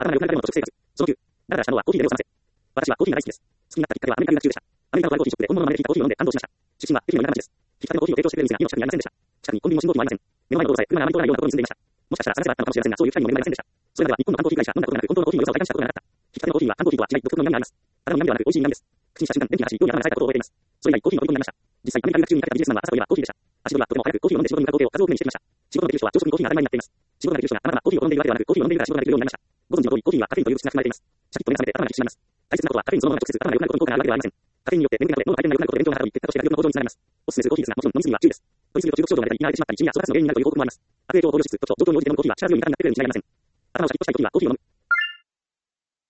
頭が良くなるための食生活。その9、だらだらしたのはコーヒーで目を覚ませ。私はコーヒーが大好きです。好きになったきっかけはアメリカ留学中でした。アメリカのドライコーヒーショップで本物の豆でひいたコーヒーを飲んで感動しました。出身は愛媛の田舎町です。ひきたてのコーヒーを提供してくれる店が家の近くにありませんでした。近くにコンビニも信号機もありません。目の前の道路さえ車があまり通らないようなところに住んでいました。もしかしたら探せばあったのかもしれませんが、そういう機会にも恵まれませんでした。それまでは日本の缶コーヒー会社飲んだことがなく、本当のコーヒーの良さを体感したことがなかった。ひきたてのコーヒーは缶コーヒーとは違い独特の苦味があります。ただの苦味ではなく美味しい苦味です。口にした瞬間、元気な話、ように頭が冴えたことを覚えています。それ以来コーヒーの虜になりました。実際アメリカ留学中にかけたビジネスマンは朝といえばコーヒーでした。足取りはとても速くコーヒーを飲んで仕事に向かう工程を数多く目にしていました。仕事のできる人は朝食にコーヒーが当たり前になっています。仕事ができる人がたまたまコーヒーを飲んでいるわけではなく、コーヒーを飲んでいるから仕事ができるようになりました。ご存知の通り、コーヒーはカフェインという物質が含まれています。シャキッと目覚めて頭が引き締まります。大切なことはカフェインそのものが直接頭が良くなることに効果があるわけではありません。カフェインによって眠気などで脳の回転が良くなることで勉強がはかどり、結果として学力の向上につながります。おすすめするコーヒーですが、もちろん飲みすぎは注意です。飲みすぎると中毒症状が出たり、胃が荒れてしまったり、シミや総括の原因になるという報告もあります。悪影響を及ぼしつつ、状況に応じて飲むコーヒーは力量に至らなくレベルに違いありません。頭をシャキッとしたいコーヒーはコーヒーを飲む。